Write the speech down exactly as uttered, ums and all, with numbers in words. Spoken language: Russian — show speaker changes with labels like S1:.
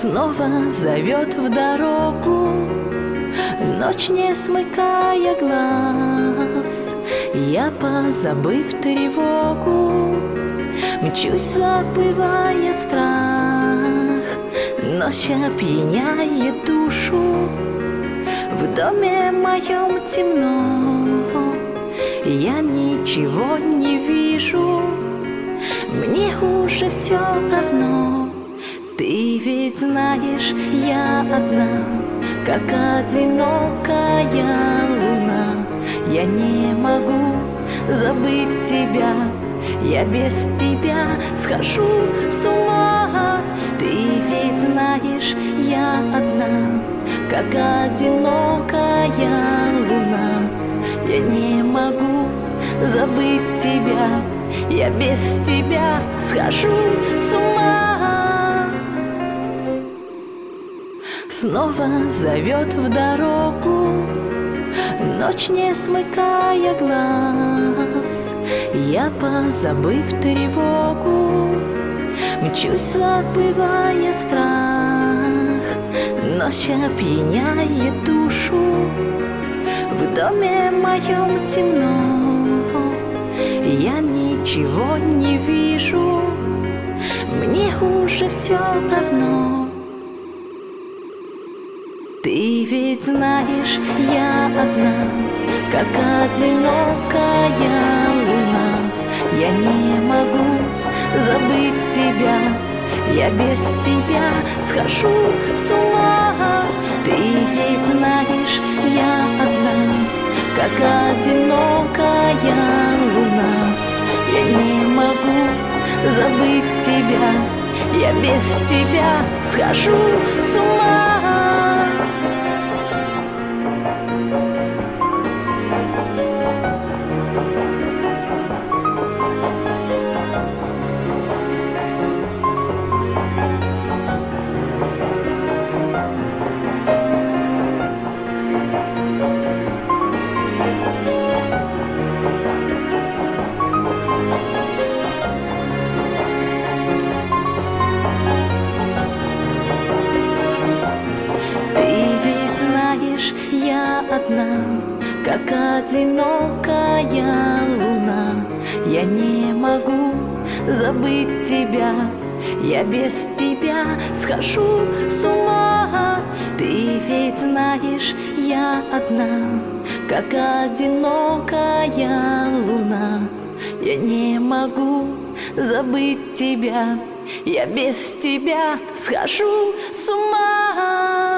S1: снова зовет в дорогу, ночь не смыкая глаз. Я, позабыв тревогу, мчусь, забывая страх. Ночь опьяняет душу, в доме моем темно. Я ничего не вижу, мне уже все равно. Ты ведь знаешь, я одна, как одинокая луна. Я не могу забыть тебя, я без тебя схожу с ума. Ты ведь знаешь, я одна, как одинокая луна. Я не могу забыть тебя, я без тебя схожу с ума. Снова зовет в дорогу, ночь не смыкая глаз. Я, позабыв тревогу, мчусь, забывая страх. Ночь опьяняет душу, в доме моем темно. Я ничего не вижу, мне уже все равно. Ты ведь знаешь, я одна, как одинокая луна. Я не могу забыть тебя, я без тебя схожу с ума. Ты ведь знаешь, я одна, как одинокая луна. Я не могу забыть тебя, я без тебя схожу с ума. Я одна, как одинокая луна. Я не могу забыть тебя, я без тебя схожу с ума. Ты ведь знаешь, я одна, как одинокая луна. Я не могу забыть тебя, я без тебя схожу с ума.